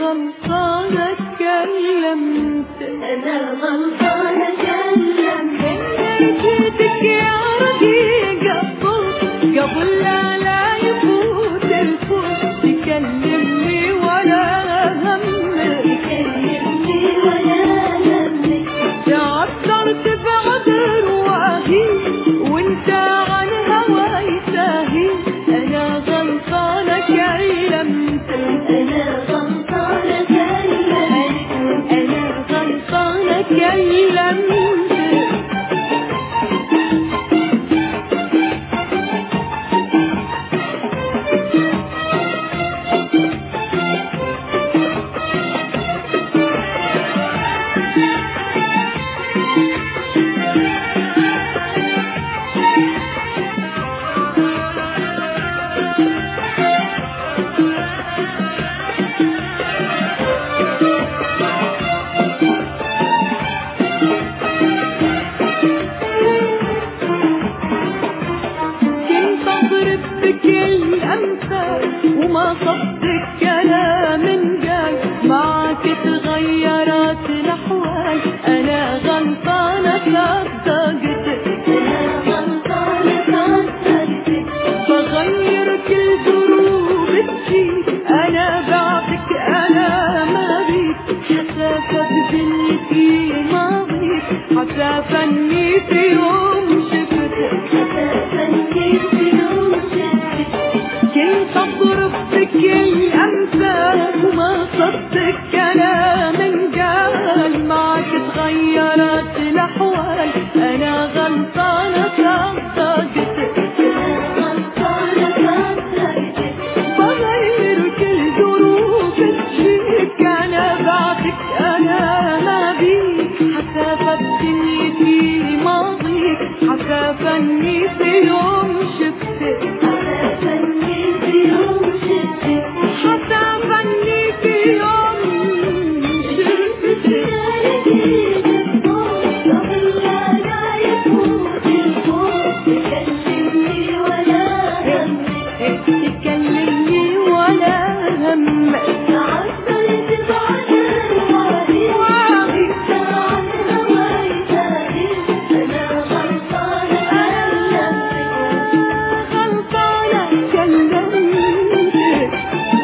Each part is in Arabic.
غلطانة اتكلمت، أنا غلطانة اتكلمت. نسيتك يا رقيقة قبل لا يفوت الفوت، تكلمني ولا همك، تكلمني ولا همك. تعثرت بعذر واهي وانت عن هواي ساهي، انا غلطانة كلمت، أنا غلطانة اتكلمت. انا غلطانة كلمت. بكل أمثال وما صدق كلام قال، معك تغيرت الأحوال، أنا غلطانة صدقتك، أنا غلطانة صدقتك. بغير كل ظروف تجيك، أنا بعدك أنا ما بيك، حتى فبدني في ماضيك، حتى فني في يوم شفتك، حتى فني في يوم شفتك. كنت أضرب بكل أمثال وما صدق كلام قال، معك تغيرت الأحوال، أنا غلطانة صدقتك، أنا غلطانة صدقتك. بغير كل ظروف تجيك، أنا بعدك أنا ما بيك، حتى فبدني في ماضيك، حتى فني في يوم شفتك، حتى فني في يوم شفتك. حتى فني في يوم شفتك. يا رقيق الصوت قبل لا يفوت الفوت، تكلمني ولا همك. تكلمني ولا همك، تعثرت بعذر واهي وانت عن هواي ساهي، أنا غلطانة اتكلمت. غلطانة كلمتك.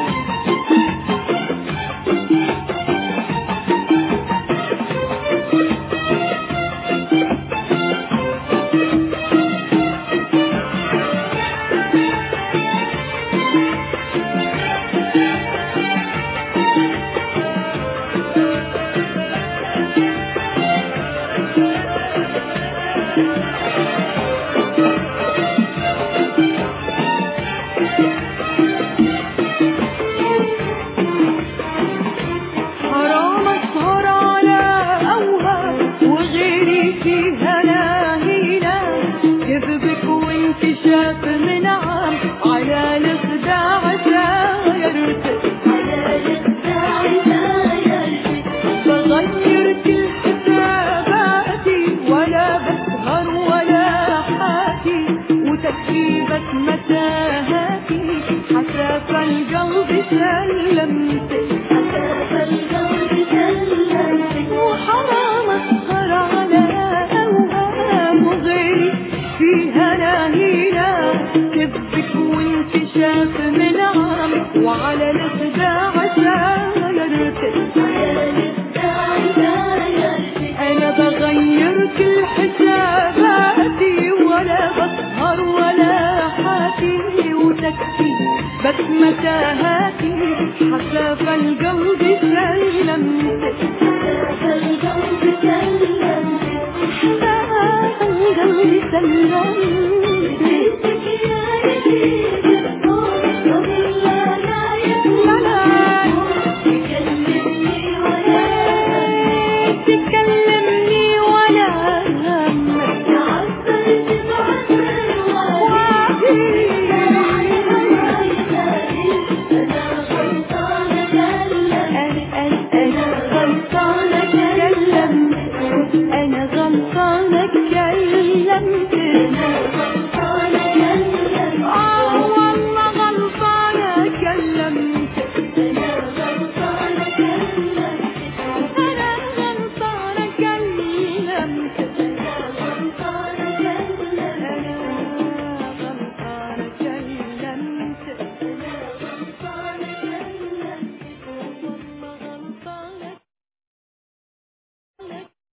حرام اسهر على اوهام وغيري فيها لاهينا، كذبك وانكشاف من عام على الخداع سايرتك، على الإبداع سايرتك. بغير كل حساباتي ولا بسهر ولا حاكي، وتكذيبك متاهاتي، حساف القلب سلمتك، حساف القلب سلمتك. وحرام اسهر على اوهام وغيري فيها لاهينا، كذبك وانكشاف من عام وعلى الخداع سايرتك، على الإبداع سايرتك. انا بغير كل حساباتي ولا بسهر ولا حاكي، وتكفي بس متاهاتي، حساف القلب سلمتك، حساف القلب سلمتك. حساف القلب سلمتك. نسيتك يا رقيق